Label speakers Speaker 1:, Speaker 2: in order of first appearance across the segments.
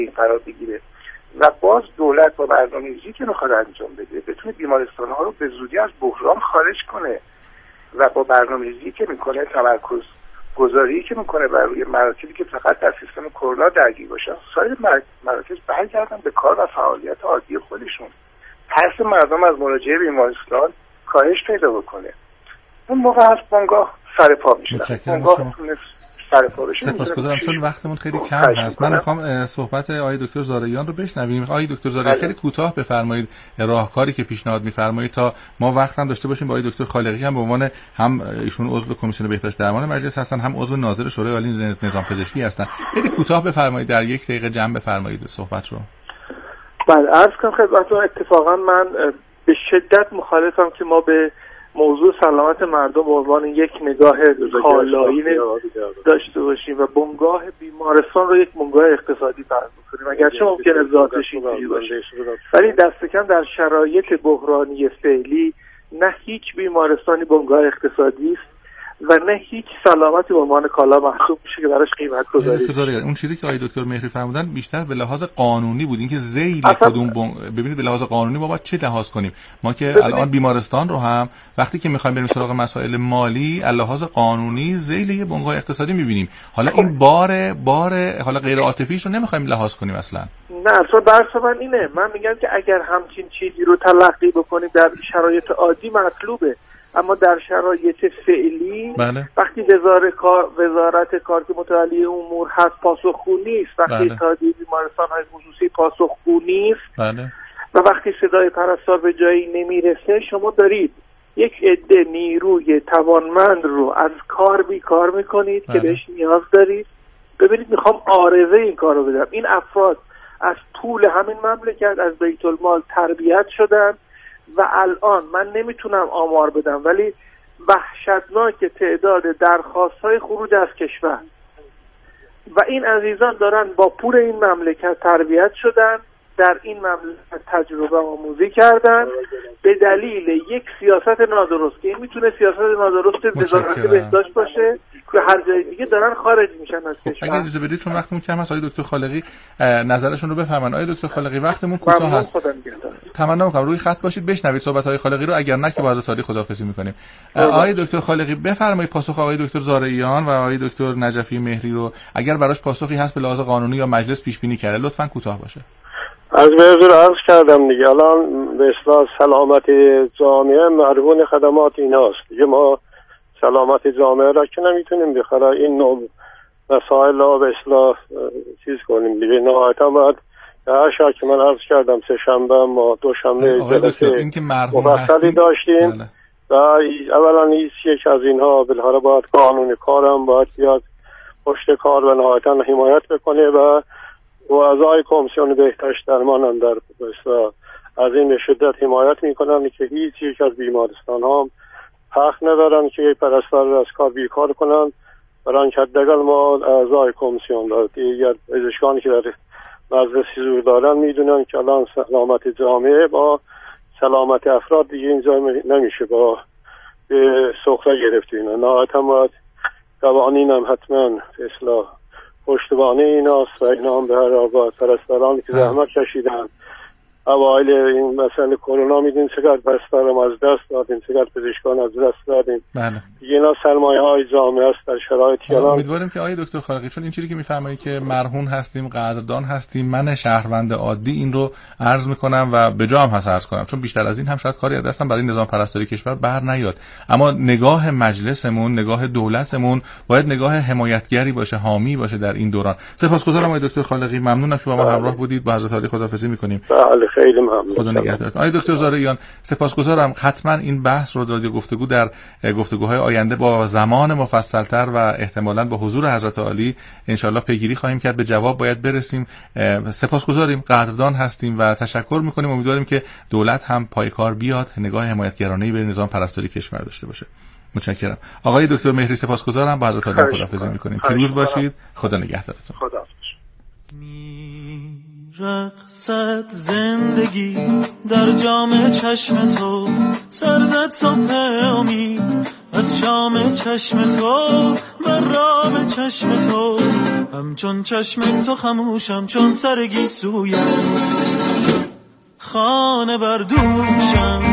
Speaker 1: قرار بگیره و باز دولت با برنامه‌ریزی که میخواد انجام بده بتونه بیمارستان‌ها رو به زودی از بحران خارج کنه و با برنامه‌ریزی که میکنه، تمرکز گذاری که میکنه بر روی مراکزی که فقط در سیستم کرونا درگیر باشن، سایر مراکز برگردن به کار و فعالیت عادی خودشون. ترس مردم از مراجعه بیمارستان کاهش پیدا بکنه. اون موقع هست بنگاه سر پا میشه. بنگاه سر پا بشه.
Speaker 2: سپاسگزارم چون وقتمون خیلی کم هست. من میخوام صحبت آقای دکتر زارعیان رو بشنویم. آقای دکتر زارعیان خیلی کوتاه بفرمایید راهکاری که پیشنهاد میفرمایید تا ما وقت هم داشته باشیم با آقای دکتر خالقی هم به عنوان هم ایشون عضو کمیسیون بهداشت درمان مجلس هستن، هم عضو ناظر شورای عالی نظام پزشکی هستن. خیلی کوتاه بفرمایید، در 1 دقیقه جمع بفرمایید صحبت رو.
Speaker 3: بله، عرض کنم خدمتتون اتفاقا من به شدت مخالفم که ما به موضوع سلامت مردم به عنوان یک نگاه کالایی داشته باشیم و بنگاه بیمارستان رو یک بنگاه اقتصادی فرض کنیم، اگرچه ممکنه ذاتش اینجوری باشه، ولی دست کم در شرایط بحرانی فعلی نه هیچ بیمارستانی بنگاه اقتصادی است و نه هیچ سلامتی به عنوان کالا محسوب میشه که براش قیمت گذاری.
Speaker 2: اون چیزی که آقای دکتر مهری فرمودن بیشتر به لحاظ قانونی بود، اینکه ذیل کدوم ببینید به لحاظ قانونی ما باید چه لحاظ کنیم. ما که الان بیمارستان رو هم وقتی که میخوایم بریم سراغ مسائل مالی از لحاظ قانونی ذیل یه بنگاه اقتصادی میبینیم. حالا این بار حالا غیر عاطفیش رو نمیخوایم لحاظ کنیم اصلا.
Speaker 3: نه، اصلا بحث من اینه. من میگم که اگر همچین چیزی رو تلقی بکنیم در شرایط عادی مطلوبه، اما در شرایط فعلی وقتی وزارت کار که متولی امور هست پاسخگو نیست، وقتی اتحادیه بیمارستان‌های خصوصی پاسخگو نیست و وقتی صدای پرستار به جایی نمیرسه، شما دارید یک عده نیروی توانمند رو از کار بیکار میکنید که بهش نیاز دارید. ببینید، میخوام عارضه این کار رو بدم. این افراد از طول همین مملکت از بیت المال تربیت شدن و الان من نمیتونم آمار بدم ولی وحشتناک تعداد درخواست‌های خروج از کشور و این عزیزان دارن با پول این مملکت تربیت شدن، در این مملکت تجربه آموزی کردن به دلیل یک سیاست نادرست که این میتونه سیاست نادرست وزارت بهداشت باشه که هر جای دیگه دارن خارج میشن از کشور.
Speaker 2: اگه اجازه بدید چون وقتمون کم هست، آقای دکتر خالقی نظرشون رو بفرمایید. آقای دکتر خالقی وقتمون کوتاه هست. تمنا می‌کنم روی خط باشید بشنوید صحبت‌های خالقی رو، اگر نه که باز تاریخ خداحافظی می‌کنیم. آقای دکتر خالقی بفرمایید پاسخ آقای دکتر زارعیان و آقای دکتر نجفی مهری رو اگر براش پاسخی هست به لحاظ قانونی یا مجلس پیش بینی کرده لطفاً کوتاه باشه.
Speaker 4: از موضوع عرض کردم دیگه. الان به اصطلاح سلامت جامعه مرهون خدمات ایناست دیگه. ما سلامت جامعه را که نمیتونیم بخره این نوع مسائل را به اصطلاح چیز کنیم دیگه. نهایتا باید هر شب که من عرض کردم سه شنبه ما دوشنبه جلسه مفصلی داشتیم و اولا یک از اینها بالاخره باید قانون کارم باید بیاد پشت کار و نهایتا حمایت بکنه و اعضای کمیسیون بهداشت درمان هم در از این به شدت حمایت میکنن که هیچ یک از بیمارستان ها حق ندارن که پرستار را از کار بیکار کنن. برای اینکه حداقل ما اعضای کمیسیون را دیگر پزشکانی که در مجلس حضور دارن میدونن که الان سلامت جامعه با سلامت افراد دیگه اینجا نمیشه با به سخره گرفتیم. نهایتا باید قوانین هم حتما اصلاح پشتوانه ایناست و اینا هم به هر حال باید پرستارانی که زحمت کشیدن اوایل این مسئله کرونا میدین چقدر پرستارم از دست دادیم، چقدر پزشکان از دست دادیم. دیگه اینا سرمایه های جامعه است در شرایطی الان.
Speaker 2: امیدواریم که آقای دکتر خالقی چون این چیزی که میفرمایید که مرهون هستیم، قدردان هستیم، من شهروند عادی این رو عرض میکنم و به جا هم هست عرض کنم، چون بیشتر از این هم شاید کاری از دستم برای نظام پرستاری کشور بر نیاد، اما نگاه مجلسمون، نگاه دولتمون باید نگاه حمایتگری باشه، حامی باشه در این دوران. سپاسگزارم آقای دکتر خالقی، ممنونم که با ما همراه بودید. با حضرت عالی خداحافظی میکنیم.
Speaker 4: بله خیلی ممنون.
Speaker 2: خدا نگهدارت. آقای دکتر زارعیان سپاسگزارم. حتما این بحث رو رادیو گفتگو در گفتگوهای آینده با زمان مفصل‌تر و احتمالاً با حضور حضرت عالی ان شاءالله پیگیری خواهیم کرد. به جواب باید برسیم. سپاسگزاریم، قدردان هستیم و تشکر می‌کنیم. امیدواریم که دولت هم پای کار بیاد، نگاه حمایتگرانه‌ای به نظام پرستاری کشور داشته باشه. متشکرم. آقای دکتر مهری سپاسگزارم. با حضرت عالی خداحافظی می‌کنیم. پیروز باشید. خدا نگهدارتون.
Speaker 1: خدا
Speaker 5: رقصت زندگی در جام چشم تو، سر زد صبح امید از شام چشم تو من را به چشم تو، همچون چشم تو خموشم چون سر گیسویت، خانه بر دوشم.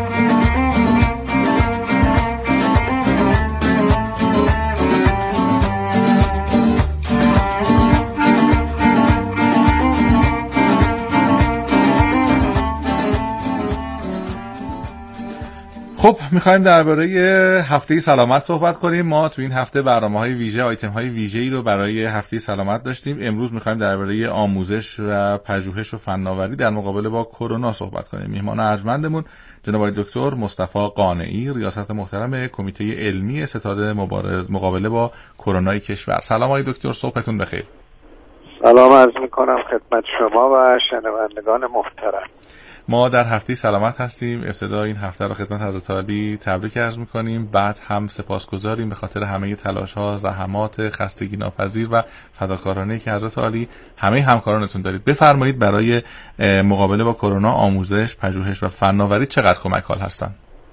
Speaker 2: خب میخوایم درباره هفته سلامت صحبت کنیم. ما تو این هفته برنامه‌های ویژه، آیتم‌های ویژه‌ای رو برای هفته سلامت داشتیم. امروز میخوایم درباره آموزش و پژوهش و فناوری در مقابله با کرونا صحبت کنیم. میهمان ارجمندمون جناب آقای دکتر مصطفی قانعی، ریاست محترم کمیته علمی ستاد مقابله با کرونا کشور. سلام آقای دکتر، صبحتون بخیر.
Speaker 6: سلام عرض میکنم خدمت شما و شنوندگان محترم.
Speaker 2: ما در هفته سلامت هستیم. ابتدا این هفته رو خدمت حضرت عالی تبریک عرض می‌کنیم، بعد هم سپاسگزاریم به خاطر همه تلاش‌ها، زحمات، خستگی ناپذیر و فداکارانه‌ای که حضرت عالی همه همکارانتون دارید. بفرمایید برای مقابله با کرونا آموزش، پژوهش و فناوری چقدر کمک حال هستن؟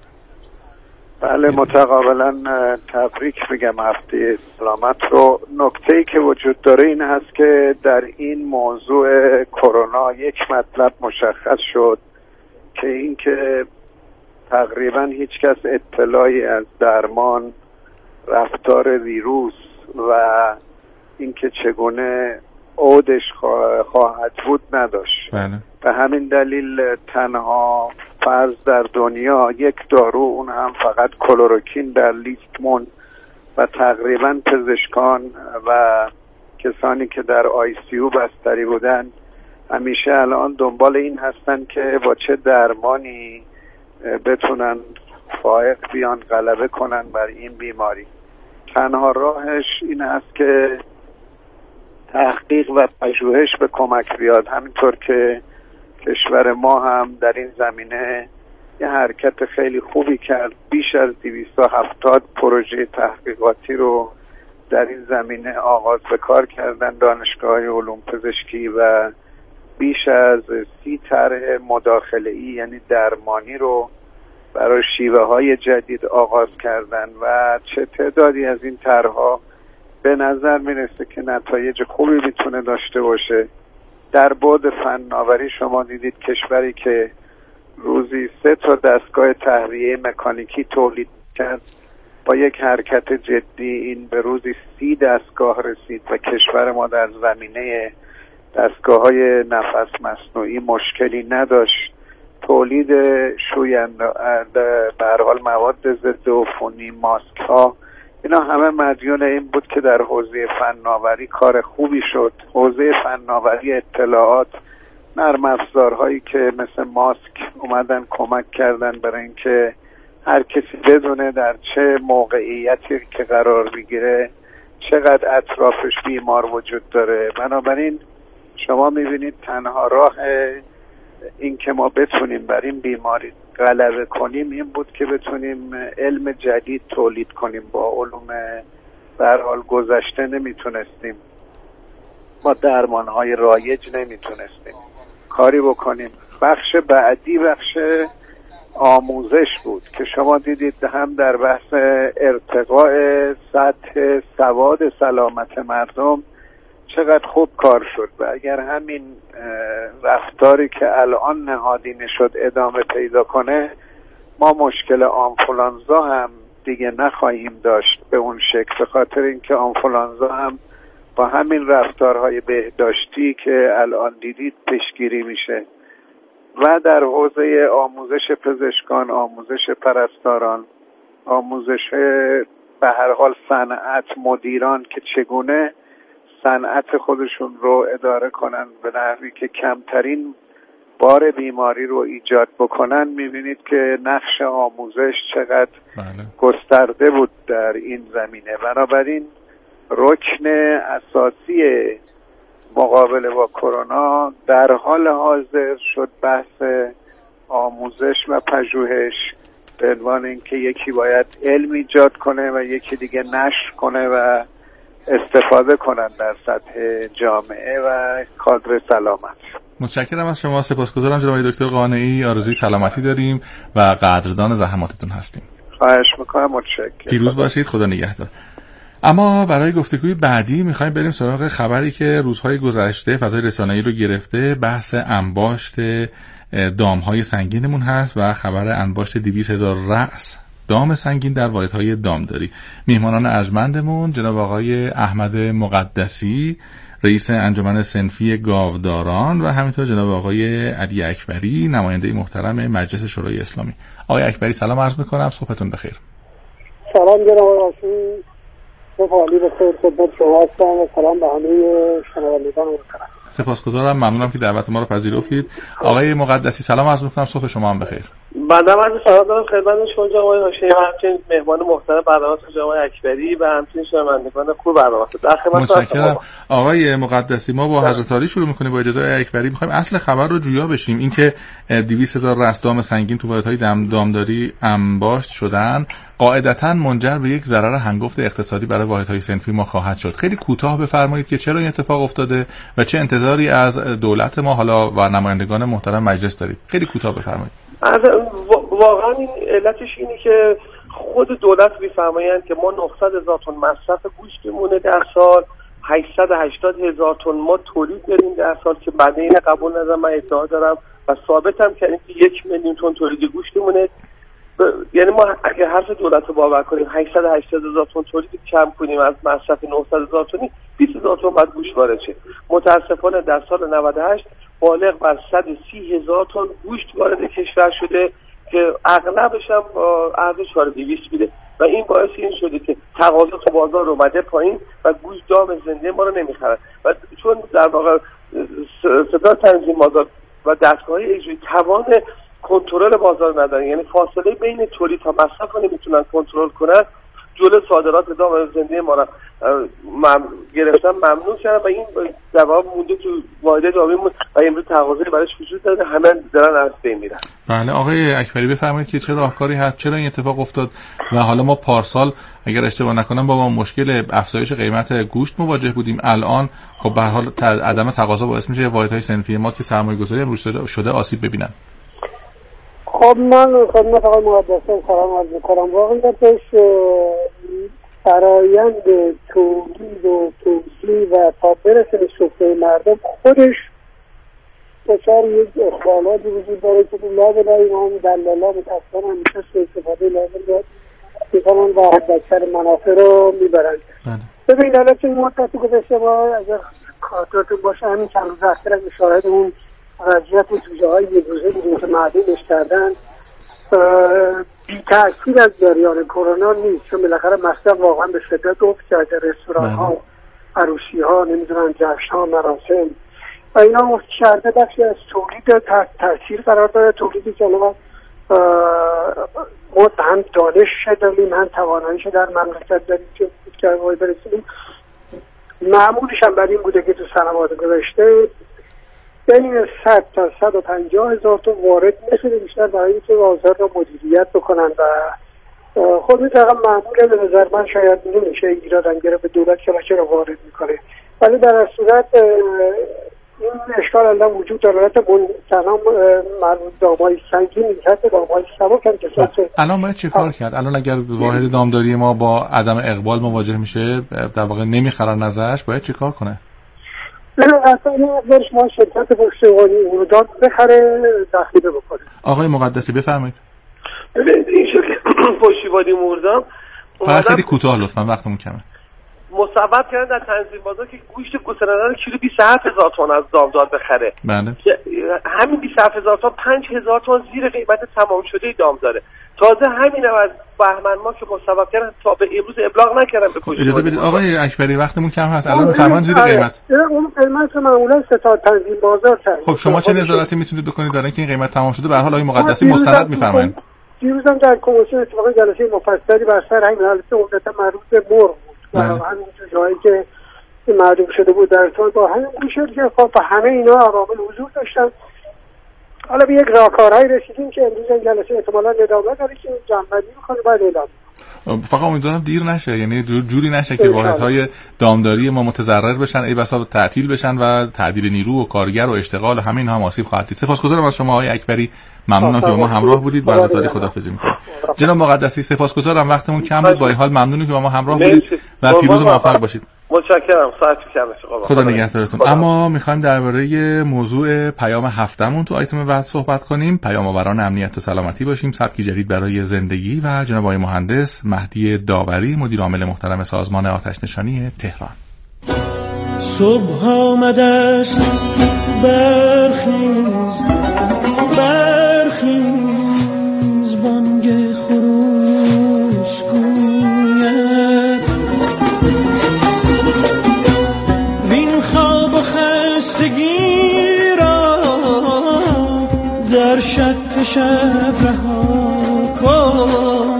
Speaker 6: بله، متقابلا تبریک میگم هفته سلامت رو. نکته‌ای که وجود داره این هست که در این موضوع کرونا یک مطلب مشخص شد که این که تقریبا هیچ کس اطلاعی از درمان، رفتار ویروس و اینکه چگونه عودش خواهد بود نداشت.
Speaker 2: بله.
Speaker 6: به همین دلیل تنها فرض در دنیا یک دارو، اون هم فقط کلروکین در لیست موند و تقریبا پزشکان و کسانی که در ICU بستری بودن همیشه الان دنبال این هستن که با چه درمانی بتونن فائق بیان، غلبه کنن بر این بیماری. تنها راهش این است که تحقیق و پژوهش به کمک بیاد. همینطور که کشور ما هم در این زمینه یه حرکت خیلی خوبی کرد، بیش از 270 پروژه تحقیقاتی رو در این زمینه آغاز به کار کردن دانشگاه‌های علوم پزشکی و بیش از 30 طرح مداخله‌ای یعنی درمانی رو برای شیوه‌های جدید آغاز کردن و چه تعدادی از این طرح‌ها به نظر میرسه که نتایج خوبی میتونه داشته باشه. در بعد فناوری شما دیدید کشوری که روزی 3 تا دستگاه تهویه مکانیکی تولید کرد، با یک حرکت جدی این به روزی 30 دستگاه رسید و کشور ما در زمینه دستگاه‌های نفس مصنوعی مشکلی نداشت. تولید شوینده، به هر حال مواد ضد عفونی، ماسک ها، اینا همه مدیون این بود که در حوزه فناوری کار خوبی شد. حوزه فناوری اطلاعات، نرم افزارهایی که مثل ماسک اومدن کمک کردن برای اینکه هر کسی بدونه در چه موقعیتی که قرار میگیره چقدر اطرافش بیمار وجود داره. بنابراین شما میبینید تنها راه این که ما بتونیم بر این بیماری غلبه کنیم این بود که بتونیم علم جدید تولید کنیم. با علوم به هر حال گذشته نمیتونستیم، با درمانهای رایج نمیتونستیم کاری بکنیم. بخش بعدی بخش آموزش بود که شما دیدید هم در بحث ارتقاء سطح سواد سلامت مردم چقدر خوب کار شد و اگر همین رفتاری که الان نهادینه شد ادامه پیدا کنه ما مشکل آنفولانزا هم دیگه نخواهیم داشت به اون شکل، به خاطر اینکه آنفولانزا هم با همین رفتارهای بهداشتی که الان دیدید پیشگیری میشه. و در حوزه آموزش پزشکان، آموزش پرستاران، آموزش به هر حال صنعت، مدیران که چگونه صنعت خودشون رو اداره کنن به نحوی که کمترین بار بیماری رو ایجاد بکنن، میبینید که نقش آموزش چقدر گسترده بود در این زمینه. بنابراین رکن اساسی مقابله با کرونا در حال حاضر شد بحث آموزش و پژوهش، به عنوان اینکه یکی باید علم ایجاد کنه و یکی دیگه نشر کنه و استفاده کنن در سطح جامعه و کادر سلامت.
Speaker 2: متشکرم از شما، سپاسگزارم جناب دکتر قانعی. آرزوی سلامتی داریم و قدردان زحماتتون هستیم.
Speaker 6: خواهش میکنم. متشکرم.
Speaker 2: پیروز باشید. خدا نگهدار. اما برای گفتگوی بعدی میخوایم بریم سراغ خبری که روزهای گذشته فضای رسانه‌ای رو گرفته. بحث انباشت دامهای سنگینمون هست و خبر انباشت 200,000 رأس دام سنگین در واحدهای دامداری. میهمانان ارجمندمون جناب آقای احمد مقدسی، رئیس انجمن صنفی گاوداران، و همینطور جناب آقای علی اکبری، نماینده محترم مجلس شورای اسلامی. آقای اکبری سلام عرض میکنم، صبحتون بخیر.
Speaker 7: سلام جناب آقای عالی، بخیر خدمت شما هستم و سلام به همه شنوندگان محترم.
Speaker 2: سپاسگزارم، ممنونم که دعوت ما رو پذیرفتید. آقای مقدسی سلام عرض میکنم، صبح شما هم بخیر.
Speaker 3: بنده عرض سلام دارم خدمت شما جناب آقای هاشمی، همچنین مهمان محترم برنامه جناب آقای اکبری و همچنین شنوندگان خوب برنامه. در خدمت
Speaker 2: متشکرم. آقای مقدسی ما با حضرت عالی شروع میکنیم. با اجازه آقای اکبری میخوایم اصل خبر رو جویا بشیم. اینکه 200,000 رأس دام سنگین تو واحدهای دامداری انباشت شدن قاعدتاً منجر به یک ضرر هنگفت اقتصادی برای واحدهای صنفی ما خواهد شد. خیلی کوتاه بفرمایید که چرا این اتفاق افتاده و چه انتظاری از دولت ما حالا و نمایندگان محترم مجلس دارید. خیلی کوتاه بفرمایید.
Speaker 3: واقعا این علتش اینه که خود دولت میفرمایند که ما 900,000 تن مصرف گوشت مونه در سال، 880,000 تن ما تولید داریم در سال که بعد این قبول ندارم. من ادعا دارم و ثابتم کردیم که 1,000,000 تن تولید گوشت مونه. یعنی ما اگه حرف دولت رو باور کنیم 880,000 تن تولید کم کنیم از مصرف 900,000 تنی، 20,000 تن بعد گوشت وارد شه. متاسفانه در سال 98 بالغ بر 130,000 تن گوشت وارد کشور شده که اغلبش هم ارز 4,200 میده و این باعث این شده که تقاضا تو بازار اومده پایین و گوشت دام زنده ما رو نمیخرن و چون در واقع صدا تنظیم بازار و دستگاه‌های اجرایی توان کنترل بازار ندارن، یعنی فاصله بین تولید تا مصرف رو نمیتونن کنترل کنن، جلو صادرات دام زنده ما رو گرفتن، ممنوع شدن و این در واقع مونده تو واحد دامیمون و امروز تقاضای براش وجود داره، همه دارن از بین میرن.
Speaker 2: بله آقای اکبری بفرمایید که چه راهکاری هست، چرا این اتفاق افتاد و حالا ما پارسال اگر اشتباه نکنم با مشکل افزایش قیمت گوشت مواجه بودیم، الان خب به هر حال عدم تقاضا باعث میشه واحدهای صنفی ما که سرمایه‌گذاری امروز شده آسیب ببینن.
Speaker 7: خب من خدمت آقای مقدسی سلام عرض می‌کنم. واقعیتش فرایند تولید و توزیع و تا برسه به سفره مردم خودش دچار یک اخلالات وجود داره که لابد اینا هم دلالا متأسفانه همیشه سوء استفاده لازم داد میکنن و حداکثر منافع رو میبرن. ببین حالا چه مدتی گذشته ما از خاطراتون باشه همین چند روز اخیر شاهد اون وضعیت توجه های یک روزه بودیم که معدومش کردن بی تأثیر از جریان کرونا نیست، چون بالاخره مصرف واقعا به شدت افت کرده. رستوران ها، عروسی ها، نمیدونم جشن ها، مراسم و اینا افت کرده، بخشی از تولید تأثیر قرار داره. تولیدی که ما هم دانش داریم هم تواناییش در مملکت داریم که بود برسیم. معمولش هم بر این بوده که تو سنوات گذشته بین 100 تا 150,000 تا وارد نشده بیشتر برای اینکه بازار رو مدیریت بکنن و خود این رقم معموله. به نظر من شاید نمیشه ایرادم گره به دولت که چرا وارد میکنه، ولی در صورت این اشکال الان وجود داره. تنها مربوط دامای سنگین نیست، دامای سبک هم که
Speaker 2: الان باید چه کار کرد؟ الان اگر واحد دامداری ما با عدم اقبال مواجه میشه، در واقع نمیخرن ازش، باید چه کار کنه؟
Speaker 7: نه اصلا این ما شرکت پشتیبانی اردان بخره تخریب بکنه.
Speaker 2: آقای مقدسی بفرمایید.
Speaker 3: این شرکت پشتیبانی اردان
Speaker 2: فقط خیلی کوتاه لطفا، وقتمون کمه.
Speaker 3: مصوب کردن در تنظیم بازار که گوشت گوسفند رو کیلو 27,000 تن از دامدار بخره.
Speaker 2: بله.
Speaker 3: همین 27,000 تن 5,000 تن زیر قیمت تمام شده دام داره. تازه همین از بهمن ما که مصوب کردن تا به امروز ابلاغ نکردن به پشتیبانی.
Speaker 2: اجازه بدید آقای اکبری وقتمون کم هست، الان فرمان زیر قیمت.
Speaker 7: اون قیمت معمولا ستاد تنظیم بازار کرد.
Speaker 2: خب شما چه نظارتی میتونید بکنید برای اینکه این قیمت تمام شده؟ به هر حال آقای مقدسی مستند میفرمایند.
Speaker 7: دیروزم در کمیسیون اتفاقا جلسه مفصلی بر سر همین حالت عمدتا مربوط به مرغ و همین جایی که معلوم شده بود در ارتباط با همین گوشت که خب همه اینا عوامل حضور داشتن. حالا به یک راهکارهایی رسیدیم که امروز این جلسه احتمالاً ادامه داره که جنبندی می‌کنه بعد اعلام.
Speaker 2: فقط امیدوارم دیر نشه، یعنی جوری نشه که واحدهای دامداری ما متضرر بشن، ای بسا تعطیل بشن و تعدیل نیرو و کارگر و اشتغال و همه اینها هم آسیب خواهد دید. سپاسگزارم از شما آقای اکبری، ممنونم که با ما همراه بودید. با عزت‌عالی خداحافظی می‌کنم. جناب مقدسی سپاسگزارم، وقتمون کم بود، با این حال ممنونم که با ما همراه بودید و پیروز و موفق باشید.
Speaker 4: متشکرم. ساعت کم بشه.
Speaker 2: خدا نگهدارتون. اما می‌خوایم درباره موضوع پیام هفتمون تو آیتم بعد صحبت کنیم. پیام‌آوران امنیت و سلامتی باشیم، سبکی جدید برای زندگی و جناب آقای مهندس مهدی داوری، مدیر عامل محترم سازمان آتش‌نشانی تهران.
Speaker 5: صبح آمده است، برخیز برخیز، بانگ خروس گوید، وین خواب و خستگی را در شط شب رها کن.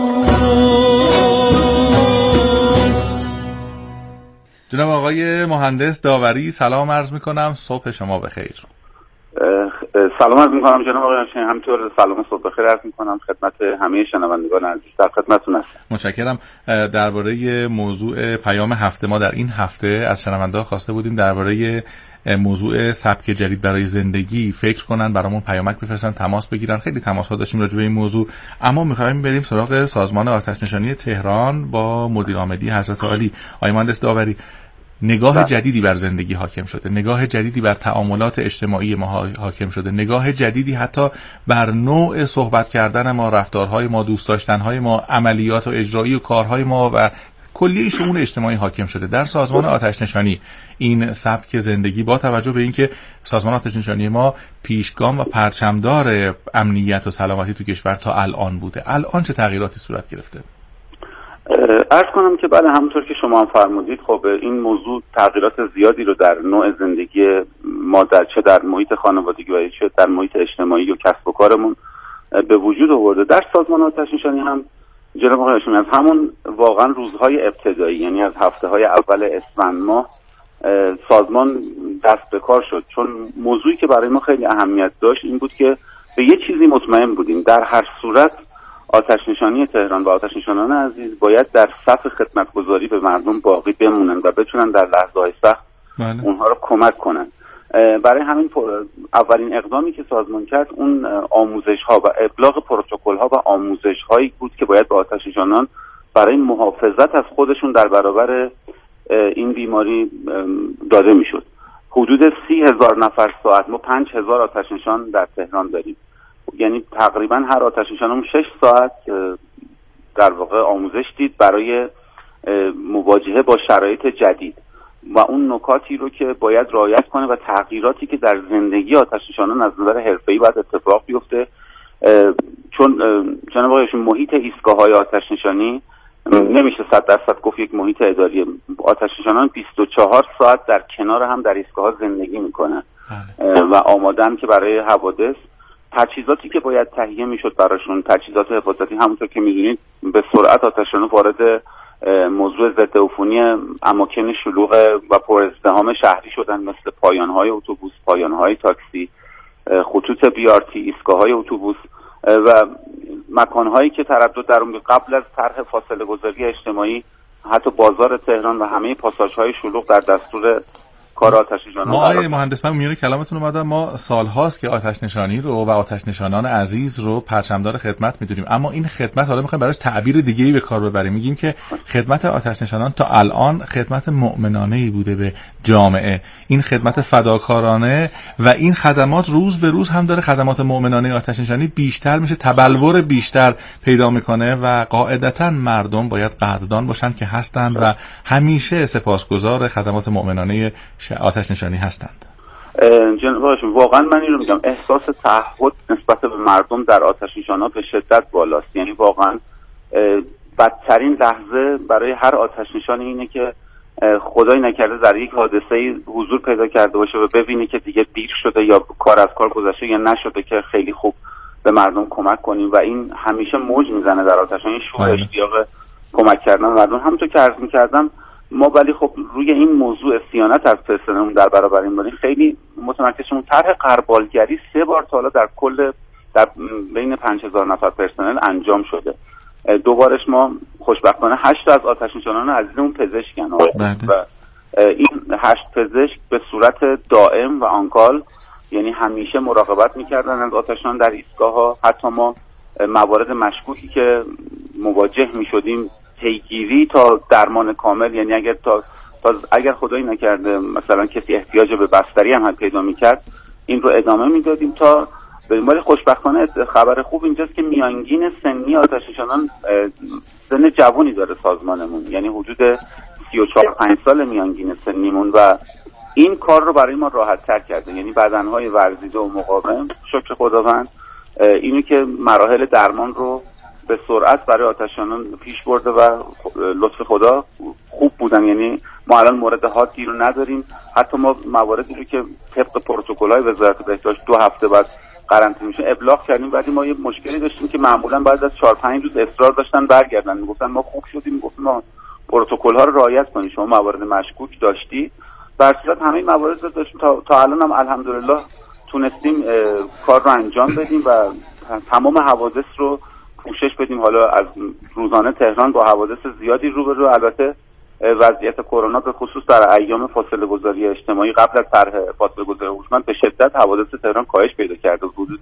Speaker 2: جناب آقای مهندس داوری سلام عرض میکنم، صبح شما بخیر.
Speaker 8: سلام عرض میکنم جناب آقای هاشمی، همینطور سلام صبح بخیر عرض میکنم خدمت همه شنوندگان عزیز، در خدمتتون هستم.
Speaker 2: متشکرم. درباره موضوع پیام هفته ما در این هفته از شنونده‌ها خواسته بودیم درباره موضوع سبک جدید برای زندگی فکر کنن، برامون پیامک بفرستن، تماس بگیرن. خیلی تماس‌ها داشتیم راجع به این موضوع، اما می‌خوایم بریم سراغ سازمان آتش‌نشانی تهران با مدیر عاملی حضرت عالی. آقای مهندس داوری، نگاه جدیدی بر زندگی حاکم شده، نگاه جدیدی بر تعاملات اجتماعی ما حاکم شده، نگاه جدیدی حتی بر نوع صحبت کردن ما، رفتارهای ما، دوست داشتنهای ما، عملیات و اجرایی و کارهای ما و کلیه شؤون اجتماعی حاکم شده. در سازمان آتش‌نشانی این سبک زندگی با توجه به اینکه سازمان آتش‌نشانی ما پیشگام و پرچمدار امنیت و سلامتی تو کشور تا الان بوده، الان چه تغییراتی صورت گرفته؟
Speaker 8: عرض کنم که بله، همونطور که شما هم فرمودید، خب این موضوع تغییرات زیادی رو در نوع زندگی ما چه در محیط خانوادگی و چه در محیط اجتماعی و کسب و کارمون به وجود آورده. در سازمان آتش‌نشانی هم جناب آقای هاشمی از همون واقعا روزهای ابتدایی، یعنی از هفته‌های اول اسفند ماه، سازمان دست به کار شد، چون موضوعی که برای ما خیلی اهمیت داشت این بود که به یه چیزی مطمئن بودیم، در هر صورت آتش‌نشانی تهران و آتش‌نشانان عزیز باید در صف خدمتگزاری به مردم باقی بمونن و بتونن در لحظه‌های سخت اونها رو کمک کنن. برای همین اولین اقدامی که سازمان کرد اون آموزش‌ها و ابلاغ پروتکل‌ها و آموزش‌هایی بود که باید به آتش‌نشانان برای محافظت از خودشون در برابر این بیماری داده میشد. حدود 30,000 نفر ساعت، ما 5,000 آتش‌نشان در تهران داریم، یعنی تقریبا هر آتش‌نشانمون 6 ساعت در واقع آموزش دید برای مواجهه با شرایط جدید و اون نکاتی رو که باید رعایت کنه و تغییراتی که در زندگی آتش‌نشانان از نظر حرفه‌ای باید اتفاق بیفته. چون جناب آقای محیط ایستگاه‌های آتش‌نشانی نمیشه 100% گفت یک محیط اداری. آتش‌نشانان 24 ساعت در کنار هم در ایستگاه‌ها زندگی میکنن و آمادن که برای حوادث تجهیزاتی که باید تهیه میشد براشون، تجهیزات حفاظتی، همونطور که میدونید به سرعت آتش‌نشانان وارد موضوع ضد عفونی اماکن شلوغ و پر ازدحام شهری شدن، مثل پایان‌های اتوبوس، پایان‌های تاکسی، خطوط BRT، ایستگاه‌های اتوبوس و مکان‌هایی که تردد در اون قبل از طرح فاصله گذاری اجتماعی، حتی بازار تهران و همه پاساژهای شلوغ در دستور کار آتش‌نشانان.
Speaker 2: ما آقای مهندس، من میونه کلامتون اومدم، ما سال‌هاست که آتش‌نشانی رو و آتش‌نشانان عزیز رو پرچمدار خدمت می‌دونیم، اما این خدمت حالا می‌خوایم براش تعبیر دیگه‌ای به کار ببریم. میگیم که خدمت آتش‌نشانان تا الان خدمت مؤمنانه‌ای بوده به جامعه، این خدمت فداکارانه و این خدمات روز به روز هم داره خدمات مؤمنانه آتش‌نشانی بیشتر میشه، تبلور بیشتر پیدا می‌کنه و قاعدتاً مردم باید قدردان باشن که هستن و همیشه سپاسگزار خدمات مؤمنانه آتش‌نشانی هستند.
Speaker 8: جناب هاشمی، واقعا من این رو میگم، احساس تعهد نسبت به مردم در آتش‌نشانان به شدت بالاست. یعنی واقعا بدترین لحظه برای هر آتش‌نشان اینه که خدای نکرده در یک حادثه حضور پیدا کرده باشه و ببینه که دیگه دیر شده یا کار از کار گذشته یا نشده که خیلی خوب به مردم کمک کنیم و این همیشه موج میزنه در آتش‌نشانی، شور اشتیاق کمک کردن مردم. همونطور که عرض می‌کردم ما ولی خب روی این موضوع صیانت از پرسنلمون در برابر این بودیم خیلی متمرکز شدیم. طرح غربالگری 3 بار تا حالا در بین 5,000 نفر پرسنل انجام شده. 2 بارش ما خوشبختانه 8 از آتش نشانان عزیزمون پزشکن و این 8 پزشک به صورت دائم و آنکال، یعنی همیشه مراقبت میکردن از آتش نشان در ایستگاه‌ها. حتی ما موارد مشکوکی که مواجه میشدیم پیگیری تا درمان کامل، یعنی اگر خدایی نکرده مثلا کسی احتیاج به بستری هم پیدا میکرد، این رو ادامه میدادیم تا ولی خوشبختانه خبر خوب اینجاست که میانگین سنی آتش نشانان سن جوانی داره سازمانمون، یعنی حدود 34-35 سال میانگین سنیمون و این کار رو برای ما راحت تر کرده. یعنی بدنهای ورزیده و مقاوم شکر خداوند اینو که مراحل درمان رو به سرعت برای آتش نشانان پیش برده و لطف خدا خوب بودن. یعنی ما الان مورد حادی رو نداریم. حتی ما مواردی رو که طبق پروتکل‌های وزارت بهداشت 2 هفته بعد قرنطینه میشه ابلاغ کردیم. بعدی ما یه مشکلی داشتیم که معمولا بعد از 4-5 روز اصرار داشتن برگردن، میگفتن ما خوب شدیم، گفتیم ما پروتکل‌ها رو رعایت کنید، شما موارد مشکوک داشتی. در صورت همه موارد رو داشتیم تا الان هم الحمدلله تونستیم کار رو انجام بدیم و تمام حوادث رو پوشش بدیم. حالا از روزانه تهران با حوادث زیادی روبرو، البته وضعیت کرونا به خصوص در ایام فاصله گذاری اجتماعی قبل از طرح فاصله گذاری هوشمند به شدت حوادث تهران کاهش پیدا کرده، حدود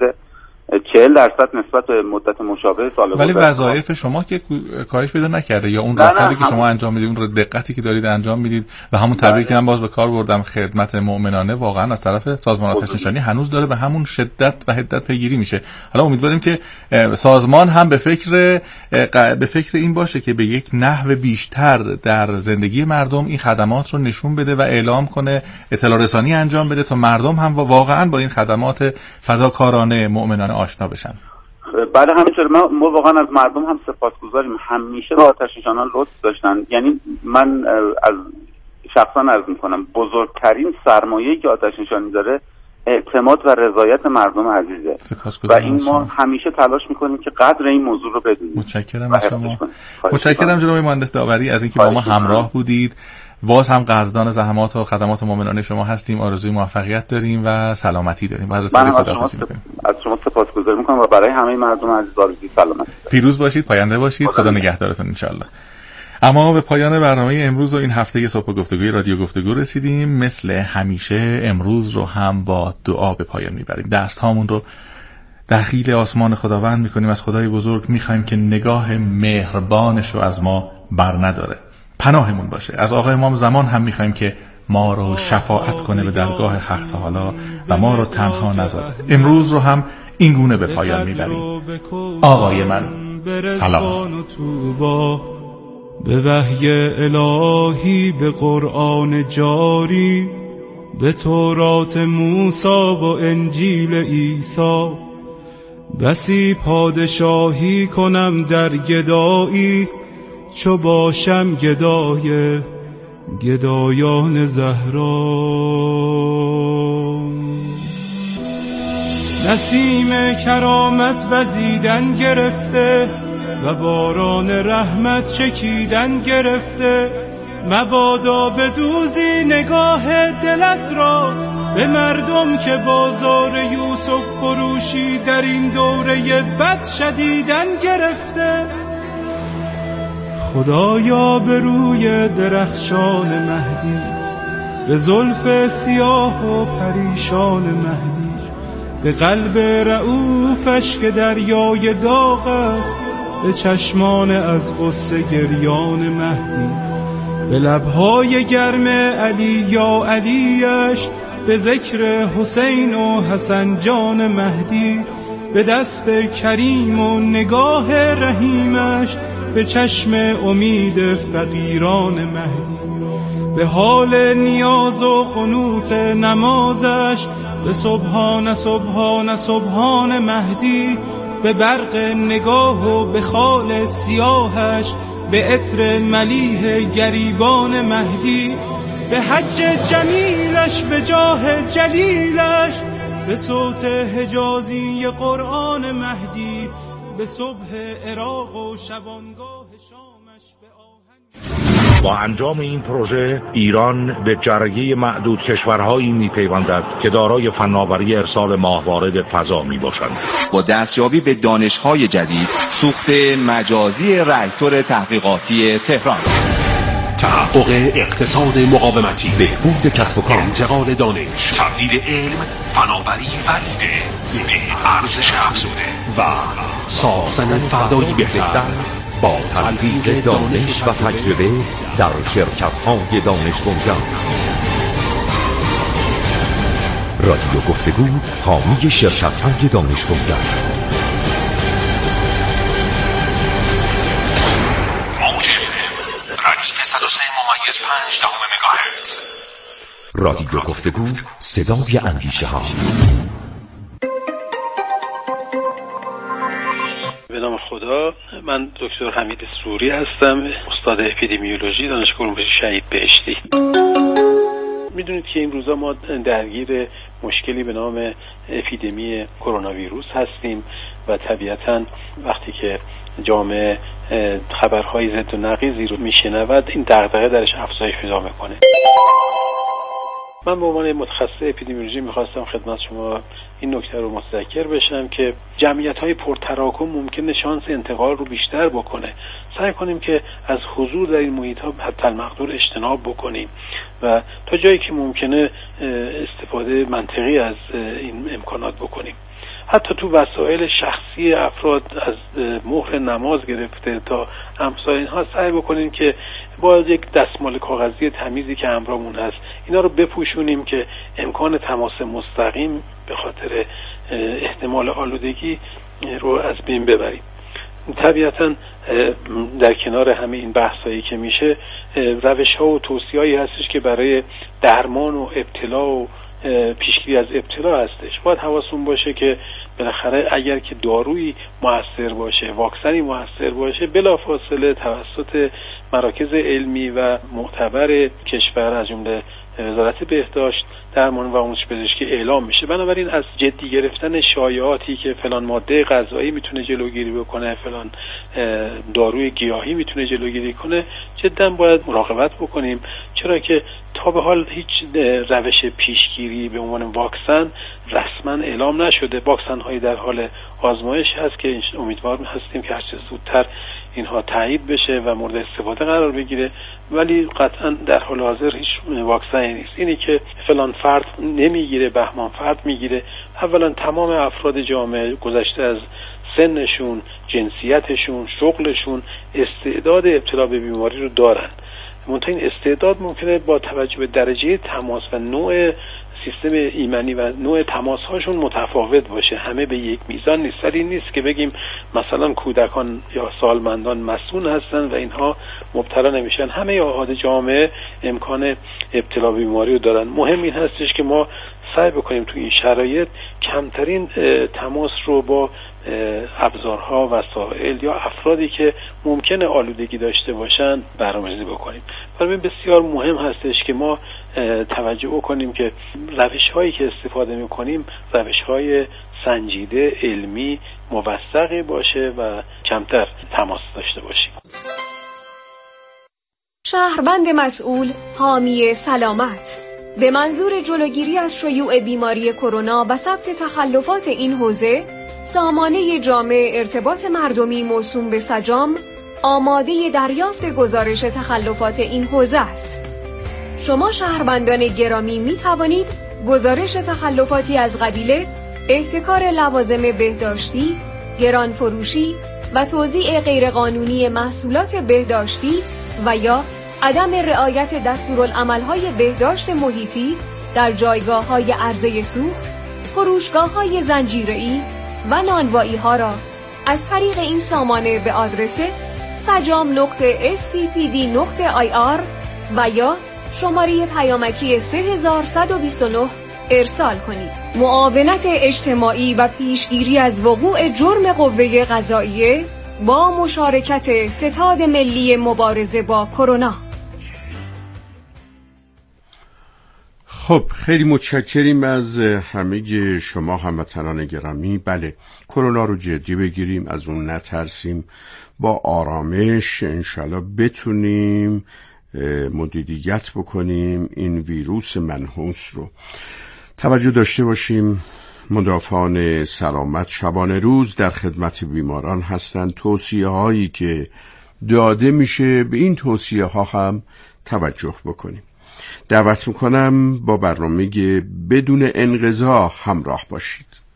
Speaker 8: 40% نسبت به مدت مشابه سال گذشته.
Speaker 2: ولی وظایف شما که کاهش پیدا نکرده، یا اون رصدی که شما انجام میدید، اون دقتی که دارید انجام میدید و همون تعبیری که من باز به کار بردم خدمت مؤمنانه، واقعا از طرف سازمان آتش نشانی هنوز داره به همون شدت و حدت پیگیری میشه. حالا امیدواریم که سازمان هم به فکر این باشه که به یک نحو بیشتر در زندگی مردم این خدمات رو نشون بده و اعلام کنه، اطلاع رسانی انجام بده تا مردم هم واقعا با این خدمات فداکارانه مؤمنانه آشنا بشن.
Speaker 8: بله همینطور. ما واقعا از مردم هم سپاسگزاریم، همیشه با آتش نشانان لطف داشتن. یعنی من از شخصا عرض میکنم بزرگترین سرمایه‌ای که آتش نشانی داره اعتماد و رضایت مردم عزیزه و این ما همیشه تلاش میکنیم که قدر این موضوع رو بدونیم.
Speaker 2: متشکرم از شما. متشکرم جناب مهندس داوری از اینکه با ما همراه بودید. باز هم قدردان زحمات و خدمات مؤمنانه شما هستیم. آرزوی موفقیت داریم و سلامتی داریم. با حضرت علی خداحافظی می‌کنیم.
Speaker 8: از شما سپاسگزاری می‌کنم و برای همه مردم عزیز آرزوی سلامتی.
Speaker 2: پیروز باشید، پاینده باشید. خدا نگهدارتون ان شاءالله. اما به پایان برنامه امروز و این هفته صبح گفتگوی رادیو گفتگو رسیدیم. مثل همیشه امروز رو هم با دعا به پایان میبریم. دست‌هامون رو دخیل آسمان خداوند می‌کنیم. از خدای بزرگ می‌خوایم که نگاه مهربانش رو از ما بر نداره، پناهمون باشه. از آقا امام زمان هم میخوایم که ما رو شفاعت کنه به درگاه حق تعالی و ما رو تنها نذاره. امروز رو هم این گونه به پایان میبریم. آقای من سلام.
Speaker 5: به وحی الهی، به قرآن جاری، به تورات موسی و انجیل عیسی، بسی پادشاهی کنم در گدایی، چو باشم گدای گدایان زهرا. نسیم کرامت وزیدن گرفته و باران رحمت چکیدن گرفته، مبادا بدوزی نگاه دلت را به مردم که بازار یوسف فروشی در این دوره بد شدیدن گرفته. خدایا به روی درخشان مهدی، به زلف سیاه و پریشان مهدی، به قلب رؤوفش که دریای داغ است، به چشمان از غصه گریان مهدی، به لبهای گرم علی یا علیش، به ذکر حسین و حسن جان مهدی، به دست کریم و نگاه رحیمش، به چشم امید فقیران مهدی، به حال نیاز و قنوت نمازش، به سبحان سبحان سبحان مهدی، به برق نگاه و به خال سیاهش، به عطر ملیح گریبان مهدی، به حج جمیلش، به جاه جلیلش، به صوت حجازی قرآن مهدی، به صبح عراق و شبانگاه شامش به آهنگ
Speaker 9: با انجام این پروژه ایران به جرگه معدود کشورهایی میپیوندد که دارای فناوری ارسال ماهواره به فضا میباشند.
Speaker 10: با دستیابی به دانش‌های جدید، سوخت مجازی راکتور تحقیقاتی تهران،
Speaker 11: تحقق اقتصاد مقاومتی، بهبود کسب و کار، انتقال دانش، تبدیل علم، فناوری و ایده به ارزش افزوده و ساختن فردایی بهتر با تلفیق دانش و تجربه در شرکت‌های دانش بنیان. رادیو گفتگو، حامی شرکت‌های دانش بنیان. رادیو گفتگو، صدای اندیشه ها.
Speaker 12: به نام خدا، من دکتر حمید سروری هستم، استاد اپیدمیولوژی دانشگاه علوم شهید بهشتی. میدونید که این روزا ما درگیر مشکلی به نام اپیدمی کرونا ویروس هستیم و طبیعتاً وقتی که جامعه خبرهای ضد و نقیضی رو میشنود این دغدغه درش افزایش پیدا میکنه. من به عنوان متخصص اپیدمیولوژی میخواستم خدمت شما این نکته رو متذکر بشم که جمعیت‌های پرتراکم ممکنه شانس انتقال رو بیشتر بکنه. سعی کنیم که از حضور در این محیط‌ها حتی المقدور اجتناب بکنیم و تا جایی که ممکنه استفاده منطقی از این امکانات بکنیم. حتی تو وسایل شخصی افراد از مهر نماز گرفته تا امثال اینها سعی بکنیم که با یک دستمال کاغذی تمیزی که همراهمون هست اینا رو بپوشونیم که امکان تماس مستقیم به خاطر احتمال آلودگی رو از بین ببریم. طبیعتاً در کنار همه این بحثایی که میشه روش‌ها و توصیه‌ای هستش که برای درمان و ابتلا و پیشگیری از ابتلا هستش. باید حواسون باشه که بالاخره اگر که دارویی مؤثر باشه، واکسنی مؤثر باشه، بلافاصله توسط مراکز علمی و معتبر کشور از جمله وزارت بهداشت درمان و آموزش پزشکی اعلام میشه. بنابراین از جدی گرفتن شایعاتی که فلان ماده غذایی میتونه جلوگیری بکنه، فلان داروی گیاهی میتونه جلوگیری کنه، جدا باید مراقبت بکنیم، چرا که تا به حال هیچ روش پیشگیری به عنوان واکسن رسما اعلام نشده. واکسن هایی در حال آزمایش هست که امیدوار هستیم که هر چه زودتر اینها تایید بشه و مورد استفاده قرار بگیره، ولی قطعا در حال حاضر هیچ واکسنی نیست. اینی که فلان فرد نمیگیره، بهمان فرد میگیره، اولا تمام افراد جامعه گذشته از سنشون، جنسیتشون، شغلشون استعداد ابتلا به بیماری رو دارن. منتها این استعداد ممکنه با توجه به درجه تماس و نوع سیستم ایمنی و نوع تماس هاشون متفاوت باشه. همه به یک میزان نیست. این نیست که بگیم مثلا کودکان یا سالمندان مسئول هستن و اینها مبتلا نمیشن. همه احاد جامعه امکان ابتلا به بیماری رو دارن. مهم این هستش که ما سعی بکنیم تو این شرایط کمترین تماس رو با ابزارها، وسایل یا افرادی که ممکنه آلودگی داشته باشن برنامه‌ریزی بکنیم. برای بسیار مهم هستش که ما توجه بکنیم که روش‌هایی که استفاده می‌کنیم روش‌های سنجیده، علمی، موثقی باشه و کمتر تماس داشته باشیم.
Speaker 13: شهروند مسئول، حامی سلامت. به منظور جلوگیری از شیوع بیماری کرونا و ثبت تخلفات این حوزه، سامانه جامع ارتباط مردمی موسوم به سجام آماده دریافت گزارش تخلفات این حوزه است. شما شهروندان گرامی می توانید گزارش تخلفاتی از قبیل احتکار لوازم بهداشتی، گران فروشی و توزیع غیرقانونی محصولات بهداشتی و یا عدم رعایت دستورالعمل‌های بهداشت محیطی در جایگاه‌های عرضه سوخت، فروشگاه‌های زنجیره‌ای و نانوایی‌ها را از طریق این سامانه به آدرس sajam.scpd.ir و یا شماره پیامکی 3129 ارسال کنید. معاونت اجتماعی و پیشگیری از وقوع جرم قوه قضاییه با مشارکت ستاد ملی مبارزه با کرونا.
Speaker 14: خب خیلی متشکریم از همه شما هموطنان گرامی. بله، کرونا رو جدی بگیریم، از اون نترسیم، با آرامش انشالله بتونیم مدیریت بکنیم این ویروس منحوس رو. توجه داشته باشیم مدافعان سلامت شبانه روز در خدمت بیماران هستند. توصیه هایی که داده میشه به این توصیه ها هم توجه بکنیم. دعوت میکنم با برنامه بدون انقضا همراه باشید.